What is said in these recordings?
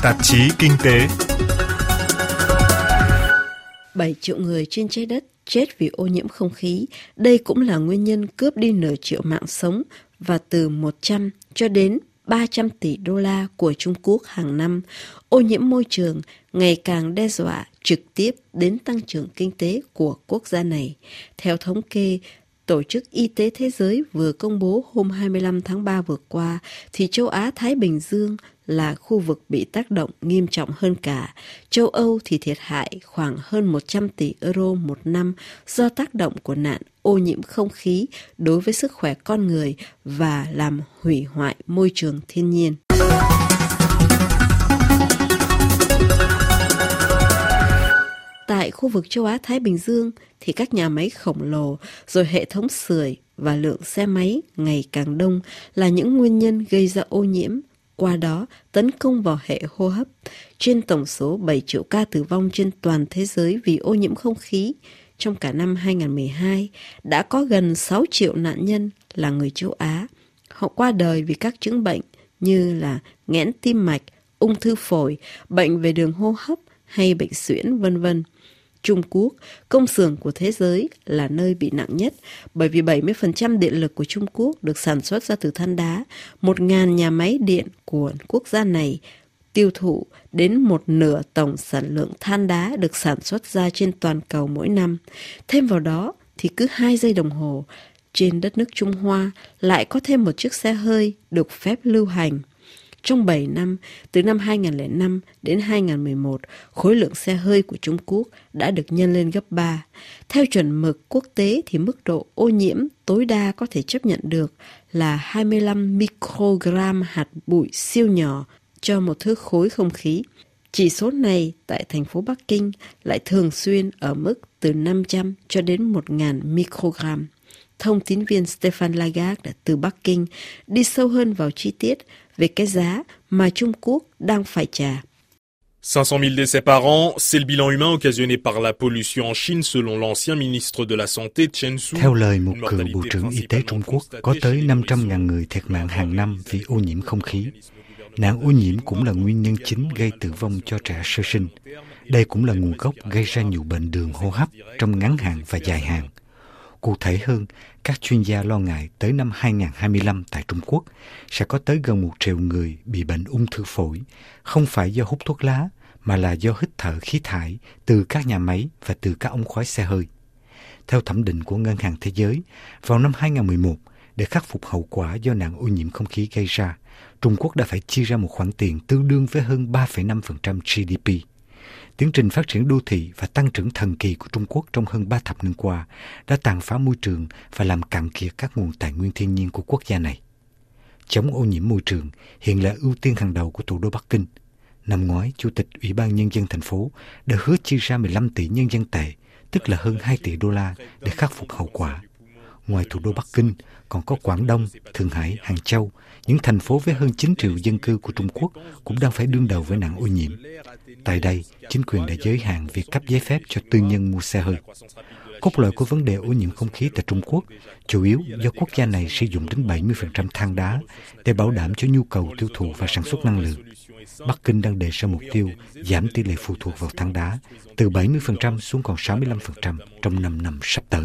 Tạp chí Kinh tế. 7 triệu người trên trái đất chết vì ô nhiễm không khí. Đây cũng là nguyên nhân cướp đi nửa triệu mạng sống và từ 100 cho đến 300 tỷ đô la của Trung Quốc hàng năm. Ô nhiễm môi trường ngày càng đe dọa trực tiếp đến tăng trưởng kinh tế của quốc gia này. Theo thống kê, Tổ chức Y tế Thế giới vừa công bố hôm 25 tháng 3 vừa qua, thì châu Á-Thái Bình Dương là khu vực bị tác động nghiêm trọng hơn cả. Châu Âu thì thiệt hại khoảng hơn 100 tỷ euro một năm do tác động của nạn ô nhiễm không khí đối với sức khỏe con người và làm hủy hoại môi trường thiên nhiên. Tại khu vực châu Á-Thái Bình Dương thì các nhà máy khổng lồ, rồi hệ thống sưởi và lượng xe máy ngày càng đông là những nguyên nhân gây ra ô nhiễm, qua đó tấn công vào hệ hô hấp. Trên tổng số 7 triệu ca tử vong trên toàn thế giới vì ô nhiễm không khí, trong cả năm 2012, đã có gần 6 triệu nạn nhân là người châu Á. Họ qua đời vì các chứng bệnh như là nghẽn tim mạch, ung thư phổi, bệnh về đường hô hấp hay bệnh suyễn vân vân. Trung Quốc, công xưởng của thế giới, là nơi bị nặng nhất bởi vì 70% điện lực của Trung Quốc được sản xuất ra từ than đá. 1.000 nhà máy điện của quốc gia này tiêu thụ đến một nửa tổng sản lượng than đá được sản xuất ra trên toàn cầu mỗi năm. Thêm vào đó thì cứ 2 giây đồng hồ, trên đất nước Trung Hoa lại có thêm một chiếc xe hơi được phép lưu hành. Trong 7 năm, từ năm 2005 đến 2011, khối lượng xe hơi của Trung Quốc đã được nhân lên gấp 3. Theo chuẩn mực quốc tế thì mức độ ô nhiễm tối đa có thể chấp nhận được là 25 microgram hạt bụi siêu nhỏ cho một thước khối không khí. Chỉ số này tại thành phố Bắc Kinh lại thường xuyên ở mức từ 500 cho đến 1.000 microgram. Thông tín viên Stéphane Lagarde từ Bắc Kinh đi sâu hơn vào chi tiết về cái giá mà Trung Quốc đang phải trả. 500 000 décès par an, c'est le bilan humain occasionné par la pollution en Chine selon l'ancien ministre de la Santé Chen Su. Theo lời một cựu Bộ trưởng Y tế Trung Quốc, có tới 500.000 người thiệt mạng hàng năm vì ô nhiễm không khí. Nạn ô nhiễm cũng là nguyên nhân chính gây tử vong cho trẻ sơ sinh. Đây cũng là nguồn gốc gây ra nhiều bệnh đường hô hấp trong ngắn hạn và dài hạn. Cụ thể hơn, các chuyên gia lo ngại tới năm 2025 tại Trung Quốc sẽ có tới gần 1 triệu người bị bệnh ung thư phổi, không phải do hút thuốc lá mà là do hít thở khí thải từ các nhà máy và từ các ống khói xe hơi. Theo thẩm định của Ngân hàng Thế giới, vào năm 2011, để khắc phục hậu quả do nạn ô nhiễm không khí gây ra, Trung Quốc đã phải chi ra một khoản tiền tương đương với hơn 3,5% GDP. Tiến trình phát triển đô thị và tăng trưởng thần kỳ của Trung Quốc trong hơn 3 thập niên qua đã tàn phá môi trường và làm cạn kiệt các nguồn tài nguyên thiên nhiên của quốc gia này. Chống ô nhiễm môi trường hiện là ưu tiên hàng đầu của thủ đô Bắc Kinh. Năm ngoái, Chủ tịch Ủy ban Nhân dân thành phố đã hứa chi ra 15 tỷ nhân dân tệ, tức là hơn 2 tỷ đô la để khắc phục hậu quả. Ngoài thủ đô Bắc Kinh, còn có Quảng Đông, Thượng Hải, Hàng Châu, những thành phố với hơn 9 triệu dân cư của Trung Quốc cũng đang phải đương đầu với nạn ô nhiễm. Tại đây, chính quyền đã giới hạn việc cấp giấy phép cho tư nhân mua xe hơi. Cốt lõi của vấn đề ô nhiễm không khí tại Trung Quốc chủ yếu do quốc gia này sử dụng đến 70% than đá để bảo đảm cho nhu cầu tiêu thụ và sản xuất năng lượng. Bắc Kinh đang đề ra mục tiêu giảm tỷ lệ phụ thuộc vào than đá từ 70% xuống còn 65% trong 5 năm sắp tới.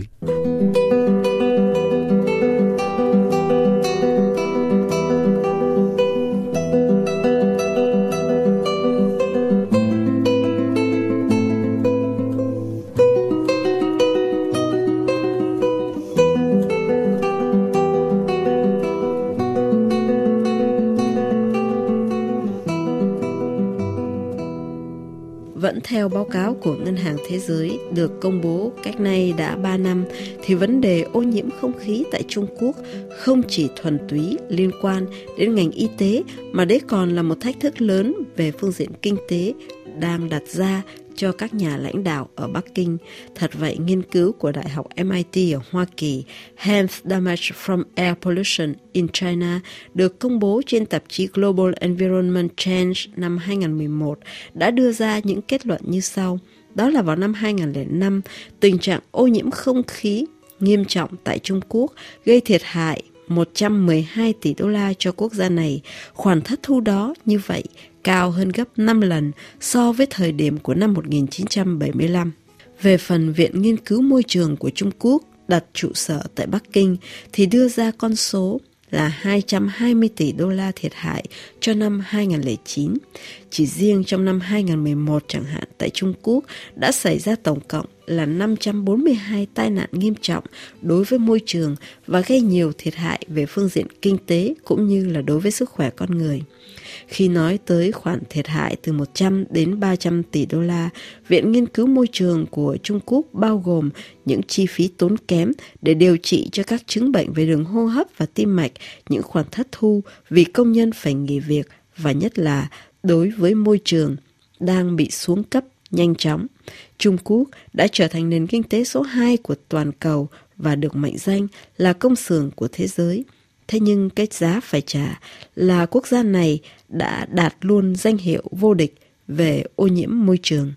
Vẫn theo báo cáo của Ngân hàng Thế giới được công bố cách nay đã 3 năm, thì vấn đề ô nhiễm không khí tại Trung Quốc không chỉ thuần túy liên quan đến ngành y tế, mà đấy còn là một thách thức lớn về phương diện kinh tế đang đặt ra cho các nhà lãnh đạo ở Bắc Kinh. Thật vậy, nghiên cứu của Đại học MIT ở Hoa Kỳ, Health Damage from Air Pollution in China, được công bố trên tạp chí Global Environment Change năm 2011, đã đưa ra những kết luận như sau. Đó là vào năm 2005, tình trạng ô nhiễm không khí nghiêm trọng tại Trung Quốc gây thiệt hại 112 tỷ đô la cho quốc gia này. Khoản thất thu đó như vậy cao hơn gấp 5 lần so với thời điểm của năm 1975. Về phần Viện Nghiên cứu Môi trường của Trung Quốc đặt trụ sở tại Bắc Kinh thì đưa ra con số là 220 tỷ đô la thiệt hại cho năm 2009. Chỉ riêng trong năm 2011 chẳng hạn, tại Trung Quốc đã xảy ra tổng cộng là 542 tai nạn nghiêm trọng đối với môi trường và gây nhiều thiệt hại về phương diện kinh tế cũng như là đối với sức khỏe con người. Khi nói tới khoản thiệt hại từ 100 đến 300 tỷ đô la, Viện Nghiên cứu Môi trường của Trung Quốc bao gồm những chi phí tốn kém để điều trị cho các chứng bệnh về đường hô hấp và tim mạch, những khoản thất thu vì công nhân phải nghỉ việc và nhất là đối với môi trường đang bị xuống cấp nhanh chóng. Trung Quốc đã trở thành nền kinh tế số 2 của toàn cầu và được mệnh danh là công xưởng của thế giới. Thế nhưng cái giá phải trả là quốc gia này đã đạt luôn danh hiệu vô địch về ô nhiễm môi trường.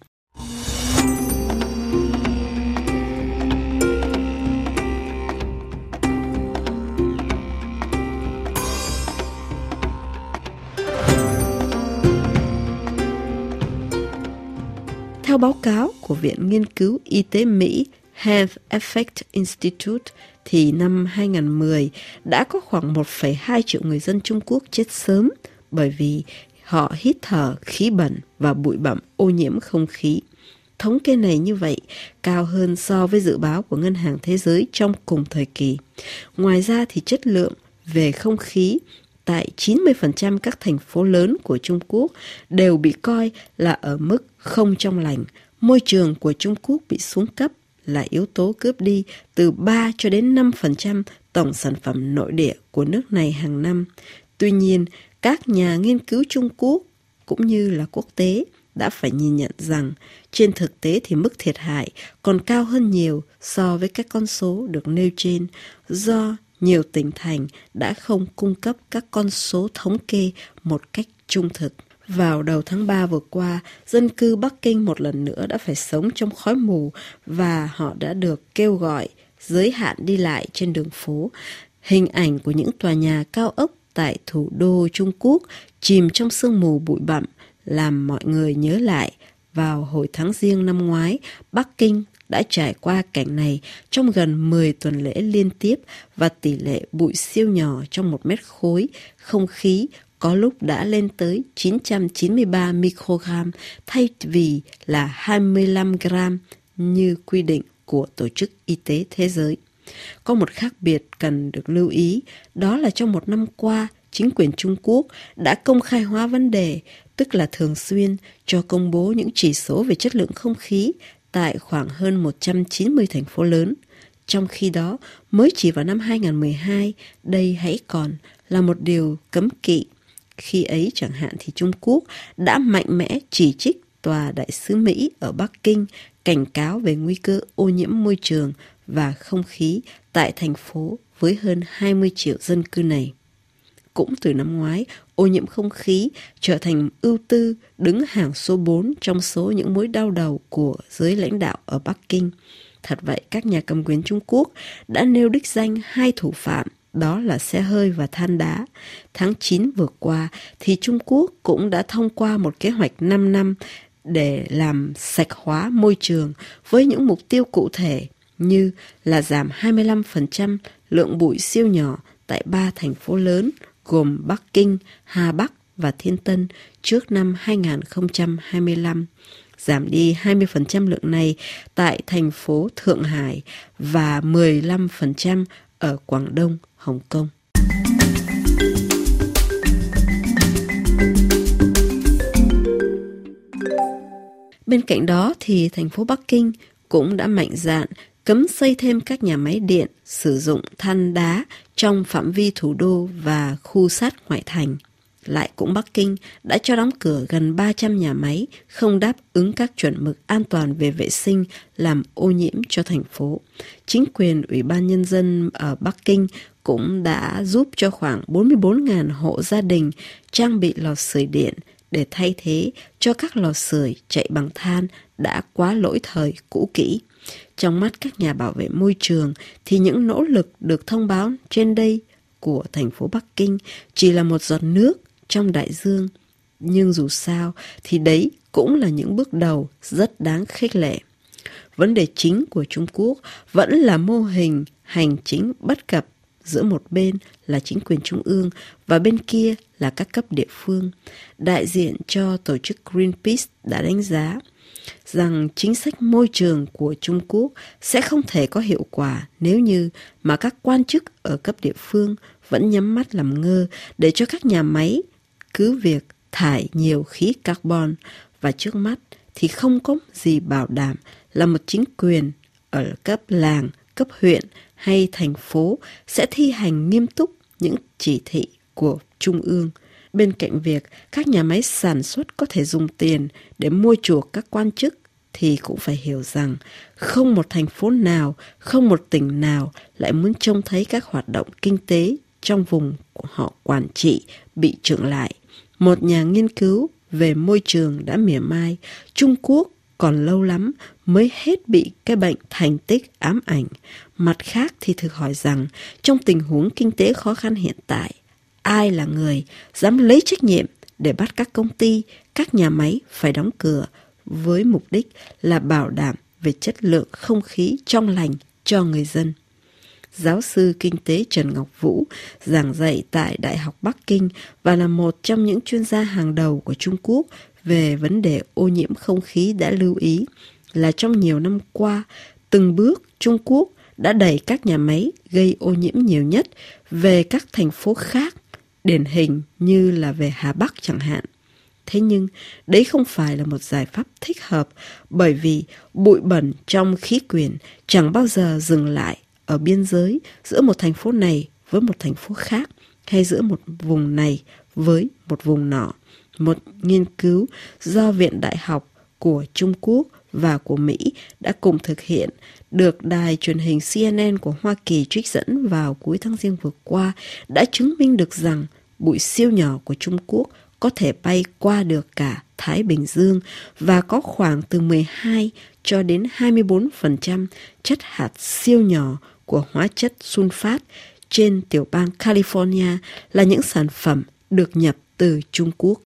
Theo báo cáo của Viện Nghiên cứu Y tế Mỹ Health Effect Institute, thì năm 2010 đã có khoảng 1,2 triệu người dân Trung Quốc chết sớm bởi vì họ hít thở khí bẩn và bụi bặm ô nhiễm không khí. Thống kê này như vậy cao hơn so với dự báo của Ngân hàng Thế giới trong cùng thời kỳ. Ngoài ra thì chất lượng về không khí tại 90% các thành phố lớn của Trung Quốc đều bị coi là ở mức không trong lành. Môi trường của Trung Quốc bị xuống cấp là yếu tố cướp đi từ 3 cho đến 5% tổng sản phẩm nội địa của nước này hàng năm. Tuy nhiên, các nhà nghiên cứu Trung Quốc cũng như là quốc tế đã phải nhìn nhận rằng trên thực tế thì mức thiệt hại còn cao hơn nhiều so với các con số được nêu trên, do nhiều tỉnh thành đã không cung cấp các con số thống kê một cách trung thực. Vào đầu tháng 3 vừa qua, dân cư Bắc Kinh một lần nữa đã phải sống trong khói mù và họ đã được kêu gọi giới hạn đi lại trên đường phố. Hình ảnh của những tòa nhà cao ốc tại thủ đô Trung Quốc chìm trong sương mù bụi bặm làm mọi người nhớ lại vào hồi tháng Giêng năm ngoái, Bắc Kinh đã trải qua cảnh này trong gần 10 tuần lễ liên tiếp và tỷ lệ bụi siêu nhỏ trong 1 mét khối không khí có lúc đã lên tới 993 microgram thay vì là 25 gram như quy định của Tổ chức Y tế Thế giới. Có một khác biệt cần được lưu ý, đó là trong một năm qua, chính quyền Trung Quốc đã công khai hóa vấn đề, tức là thường xuyên cho công bố những chỉ số về chất lượng không khí tại khoảng hơn 190 thành phố lớn. Trong khi đó, mới chỉ vào năm 2012, đây hãy còn là một điều cấm kỵ. Khi ấy chẳng hạn thì Trung Quốc đã mạnh mẽ chỉ trích tòa đại sứ Mỹ ở Bắc Kinh, cảnh cáo về nguy cơ ô nhiễm môi trường và không khí tại thành phố với hơn 20 triệu dân cư này. Cũng từ năm ngoái, ô nhiễm không khí trở thành ưu tư đứng hàng số 4 trong số những mối đau đầu của giới lãnh đạo ở Bắc Kinh. Thật vậy, các nhà cầm quyền Trung Quốc đã nêu đích danh 2 thủ phạm, đó là xe hơi và than đá. Tháng 9 vừa qua thì Trung Quốc cũng đã thông qua một kế hoạch 5 năm để làm sạch hóa môi trường với những mục tiêu cụ thể như là giảm 25% lượng bụi siêu nhỏ tại 3 thành phố lớn gồm Bắc Kinh, Hà Bắc và Thiên Tân trước năm 2025, giảm đi 20% lượng này tại thành phố Thượng Hải và 15% ở Quảng Đông, Hồng Kông. Bên cạnh đó thì thành phố Bắc Kinh cũng đã mạnh dạn cấm xây thêm các nhà máy điện sử dụng than đá trong phạm vi thủ đô và khu sát ngoại thành. Lại cũng Bắc Kinh đã cho đóng cửa gần 300 nhà máy không đáp ứng các chuẩn mực an toàn về vệ sinh làm ô nhiễm cho thành phố. Chính quyền Ủy ban Nhân dân ở Bắc Kinh cũng đã giúp cho khoảng 44.000 hộ gia đình trang bị lò sưởi điện để thay thế cho các lò sưởi chạy bằng than đã quá lỗi thời cũ kỹ. Trong mắt các nhà bảo vệ môi trường thì những nỗ lực được thông báo trên đây của thành phố Bắc Kinh chỉ là một giọt nước trong đại dương. Nhưng dù sao thì đấy cũng là những bước đầu rất đáng khích lệ. Vấn đề chính của Trung Quốc vẫn là mô hình hành chính bất cập giữa một bên là chính quyền trung ương và bên kia là các cấp địa phương. Đại diện cho tổ chức Greenpeace đã đánh giá rằng chính sách môi trường của Trung Quốc sẽ không thể có hiệu quả nếu như mà các quan chức ở cấp địa phương vẫn nhắm mắt làm ngơ để cho các nhà máy cứ việc thải nhiều khí carbon, và trước mắt thì không có gì bảo đảm là một chính quyền ở cấp làng, cấp huyện hay thành phố sẽ thi hành nghiêm túc những chỉ thị của Trung ương. Bên cạnh việc các nhà máy sản xuất có thể dùng tiền để mua chuộc các quan chức, thì cũng phải hiểu rằng không một thành phố nào, không một tỉnh nào lại muốn trông thấy các hoạt động kinh tế trong vùng của họ quản trị bị chững lại. Một nhà nghiên cứu về môi trường đã mỉa mai, Trung Quốc còn lâu lắm mới hết bị cái bệnh thành tích ám ảnh. Mặt khác thì thử hỏi rằng trong tình huống kinh tế khó khăn hiện tại, ai là người dám lấy trách nhiệm để bắt các công ty, các nhà máy phải đóng cửa với mục đích là bảo đảm về chất lượng không khí trong lành cho người dân. Giáo sư kinh tế Trần Ngọc Vũ giảng dạy tại Đại học Bắc Kinh và là một trong những chuyên gia hàng đầu của Trung Quốc về vấn đề ô nhiễm không khí đã lưu ý là trong nhiều năm qua, từng bước Trung Quốc đã đẩy các nhà máy gây ô nhiễm nhiều nhất về các thành phố khác, điển hình như là về Hà Bắc chẳng hạn. Thế nhưng, đấy không phải là một giải pháp thích hợp, bởi vì bụi bẩn trong khí quyển chẳng bao giờ dừng lại ở biên giới giữa một thành phố này với một thành phố khác, hay giữa một vùng này với một vùng nọ. Một nghiên cứu do Viện Đại học của Trung Quốc và của Mỹ đã cùng thực hiện, được đài truyền hình CNN của Hoa Kỳ trích dẫn vào cuối tháng Giêng vừa qua, đã chứng minh được rằng bụi siêu nhỏ của Trung Quốc có thể bay qua được cả Thái Bình Dương và có khoảng từ 12 cho đến 24% chất hạt siêu nhỏ của hóa chất sunfat trên tiểu bang California là những sản phẩm được nhập từ Trung Quốc.